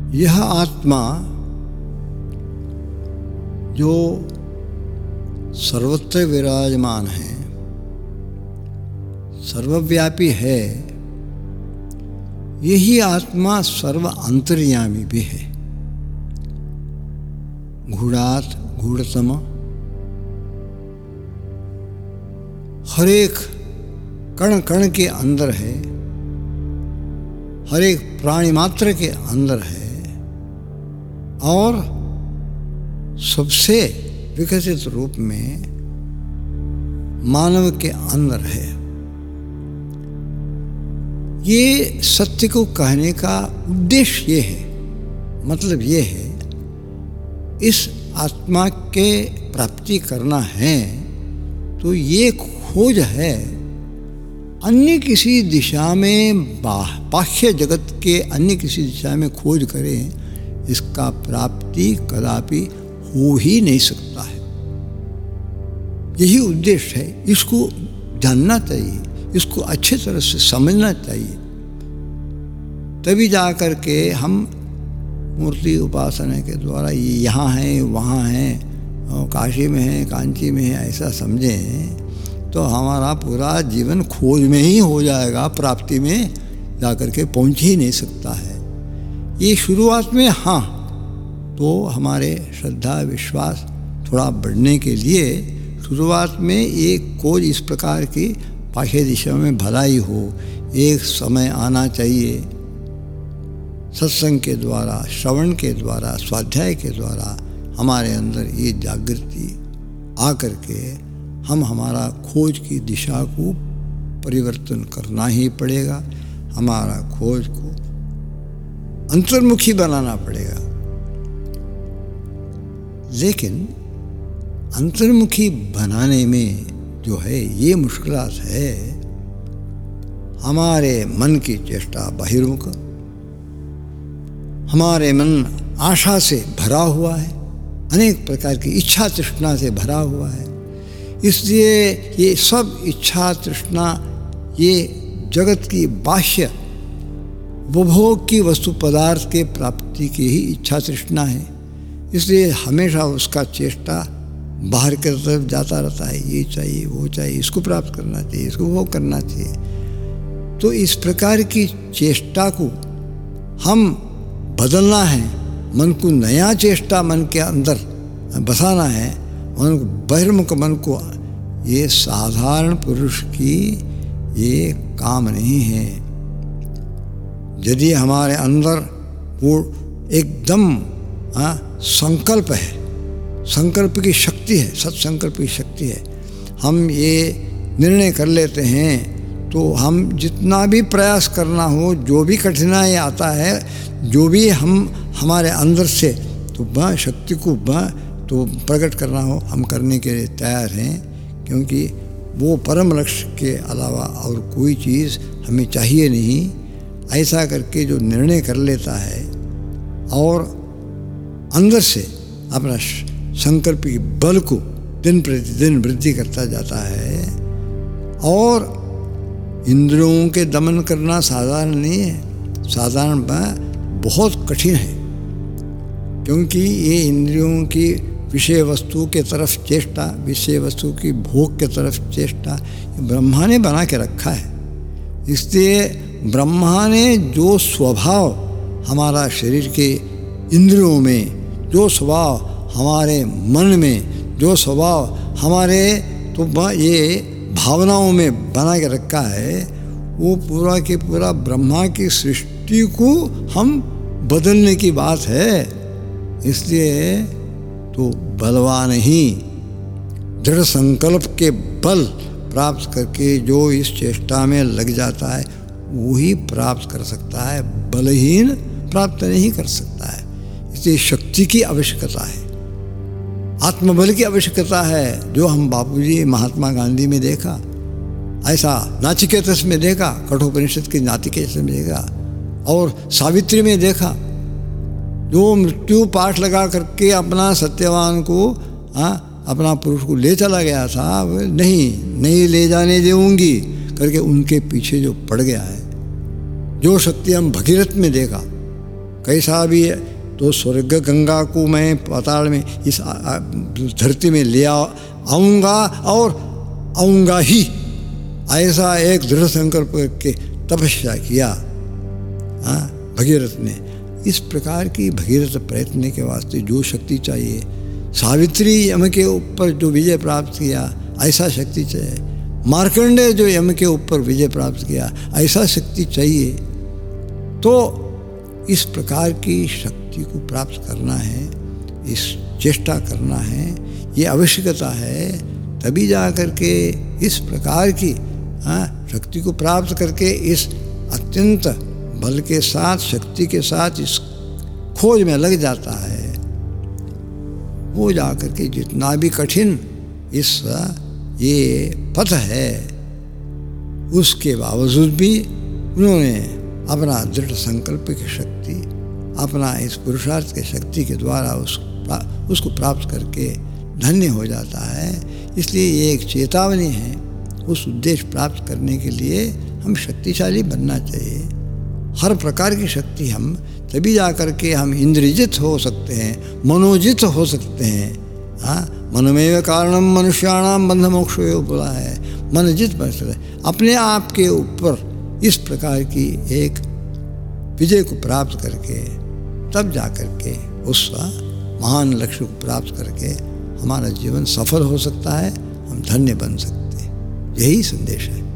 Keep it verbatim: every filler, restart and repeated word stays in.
यह आत्मा जो सर्वत्र विराजमान है, सर्वव्यापी है, यही आत्मा सर्व अंतर्यामी भी है। गूढ़ात गूढ़तम, हर एक कण कण के अंदर है, हर एक प्राणी मात्र के अंदर है और सबसे विकसित रूप में मानव के अंदर है। ये सत्य को कहने का उद्देश्य ये है, मतलब ये है, इस आत्मा के प्राप्ति करना है तो ये खोज है अन्य किसी दिशा में, बाह्य जगत के अन्य किसी दिशा में खोज करें, इसका प्राप्ति कदापि हो ही नहीं सकता है। यही उद्देश्य है। इसको जानना चाहिए, इसको अच्छे तरह से समझना चाहिए, तभी जा कर के हम मूर्ति उपासना के द्वारा ये यहाँ है, वहाँ है, काशी में है, कांची में है, ऐसा समझें तो हमारा पूरा जीवन खोज में ही हो जाएगा, प्राप्ति में जा कर के पहुँच ही नहीं सकता है। ये शुरुआत में हाँ, तो हमारे श्रद्धा विश्वास थोड़ा बढ़ने के लिए शुरुआत में एक खोज इस प्रकार की बाह्य दिशा में भलाई हो, एक समय आना चाहिए सत्संग के द्वारा, श्रवण के द्वारा, स्वाध्याय के द्वारा हमारे अंदर ये जागृति आ कर के हम हमारा खोज की दिशा को परिवर्तन करना ही पड़ेगा, हमारा खोज को अंतर्मुखी बनाना पड़ेगा। लेकिन अंतर्मुखी बनाने में जो है ये मुश्किलात है, हमारे मन की चेष्टा बहिर्मुख, हमारे मन आशा से भरा हुआ है, अनेक प्रकार की इच्छा तृष्णा से भरा हुआ है। इसलिए ये सब इच्छा तृष्णा ये जगत की बाह्य उपभोग की वस्तु पदार्थ के प्राप्ति की ही इच्छा तृष्णा है। इसलिए हमेशा उसका चेष्टा बाहर की तरफ जाता रहता है, ये चाहिए, वो चाहिए, इसको प्राप्त करना चाहिए, इसको वो करना चाहिए। तो इस प्रकार की चेष्टा को हम बदलना है, मन को नया चेष्टा मन के अंदर बसाना है, मन को बहिर्मुख मन को, ये साधारण पुरुष की ये काम नहीं है। यदि हमारे अंदर वो एकदम हाँ संकल्प है, संकल्प की शक्ति है, सत्संकल्प की शक्ति है, हम ये निर्णय कर लेते हैं तो हम जितना भी प्रयास करना हो, जो भी कठिनाई आता है, जो भी हम हमारे अंदर से तो वह शक्ति को वह तो प्रकट करना हो, हम करने के लिए तैयार हैं, क्योंकि वो परम लक्ष्य के अलावा और कोई चीज़ हमें चाहिए नहीं। ऐसा करके जो निर्णय कर लेता है और अंदर से अपना संकल्प के बल को दिन प्रतिदिन वृद्धि करता जाता है, और इंद्रियों के दमन करना साधारण नहीं है, साधारण बहुत कठिन है, क्योंकि ये इंद्रियों की विषय वस्तु के तरफ चेष्टा, विषय वस्तु की भोग के तरफ चेष्टा ब्रह्मा ने बना के रखा है। इसलिए ब्रह्मा ने जो स्वभाव हमारा शरीर के इंद्रियों में, जो स्वभाव हमारे मन में, जो स्वभाव हमारे तो ये भावनाओं में बना के रखा है, वो पूरा के पूरा ब्रह्मा की सृष्टि को हम बदलने की बात है। इसलिए तो बलवान ही दृढ़ संकल्प के बल प्राप्त करके जो इस चेष्टा में लग जाता है वही प्राप्त कर सकता है, बलहीन प्राप्त नहीं कर सकता है। इसलिए शक्ति की आवश्यकता है, आत्मबल की आवश्यकता है, जो हम बापूजी महात्मा गांधी में देखा, ऐसा नाचिकेतस में देखा, कठोपनिषद के नाचिकेतस में देखा, और सावित्री में देखा, जो मृत्यु पाठ लगा करके अपना सत्यवान को आ, अपना पुरुष को ले चला गया था, नहीं नहीं ले जाने देऊंगी करके उनके पीछे जो पड़ गया है। जो शक्ति हम भगीरथ में देखा, कैसा भी है तो स्वर्ग गंगा को मैं पाताल में इस धरती में ले आऊँगा और आऊँगा ही, ऐसा एक दृढ़ संकल्प करके तपस्या किया हाँ भगीरथ ने। इस प्रकार की भगीरथ प्रयत्न के वास्ते जो शक्ति चाहिए, सावित्री यम के ऊपर जो विजय प्राप्त किया ऐसा शक्ति चाहिए, मार्कंडेय जो यम के ऊपर विजय प्राप्त किया ऐसा शक्ति चाहिए। तो इस प्रकार की शक्ति को प्राप्त करना है, इस चेष्टा करना है, ये आवश्यकता है, तभी जा कर के इस प्रकार की हाँ शक्ति को प्राप्त करके इस अत्यंत बल के साथ, शक्ति के साथ इस खोज में लग जाता है। वो जा कर के जितना भी कठिन इस ये पथ है, उसके बावजूद भी उन्होंने अपना दृढ़ संकल्प की शक्ति, अपना इस पुरुषार्थ के शक्ति के द्वारा उस उसको प्राप्त करके धन्य हो जाता है। इसलिए ये एक चेतावनी है, उस उद्देश्य प्राप्त करने के लिए हम शक्तिशाली बनना चाहिए। हर प्रकार की शक्ति हम तभी जा कर के हम इंद्रियजित हो सकते हैं, मनोजित हो सकते हैं। हाँ, मनमेव कारणम मनुष्याणाम बंध मोक्षयो बोला है, मनजित बन सकते हैं। अपने आप के ऊपर इस प्रकार की एक विजय को प्राप्त करके तब जा कर के उस महान लक्ष्य को प्राप्त करके हमारा जीवन सफल हो सकता है, हम धन्य बन सकते हैं। यही संदेश है।